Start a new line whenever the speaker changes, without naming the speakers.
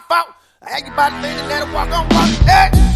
fault. I had you by the thing and let it walk on, walk. Hey!